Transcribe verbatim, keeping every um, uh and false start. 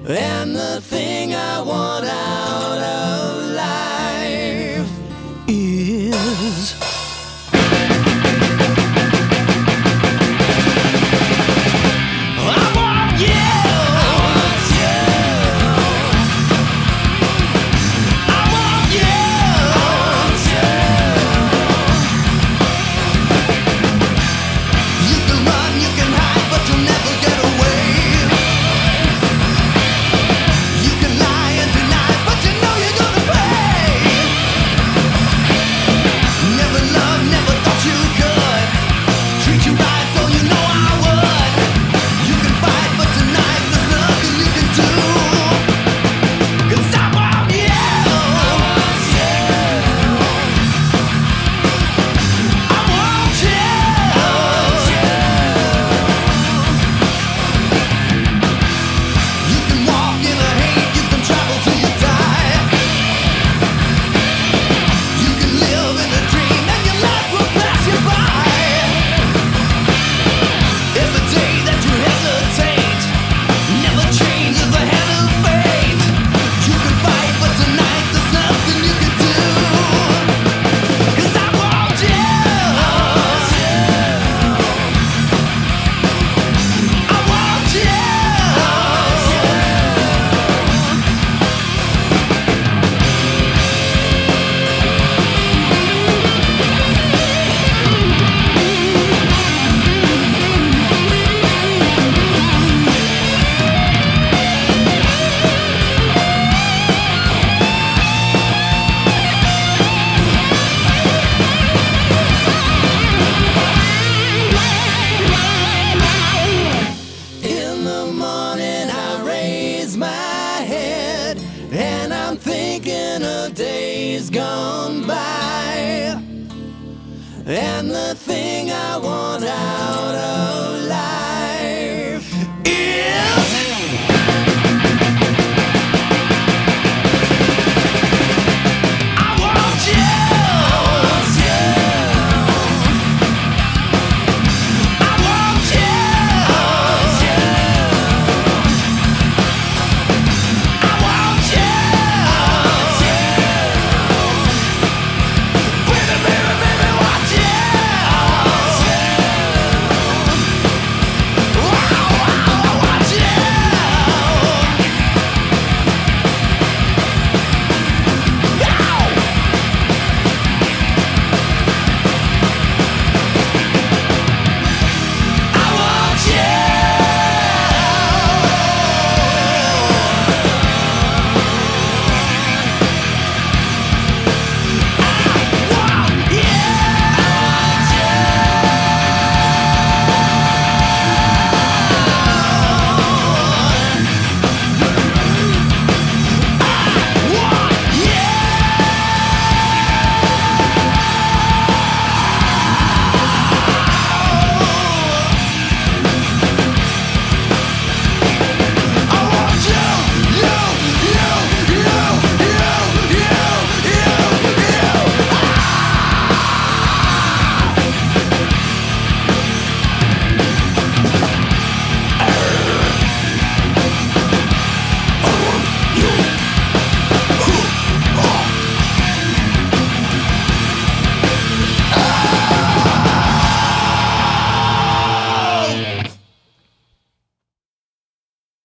And the thing I want out of life is I want you. I want you. I want you. I want you. You can run, you can hide, but you'll never get away. And I'm thinking of days gone by, and the thing I want out of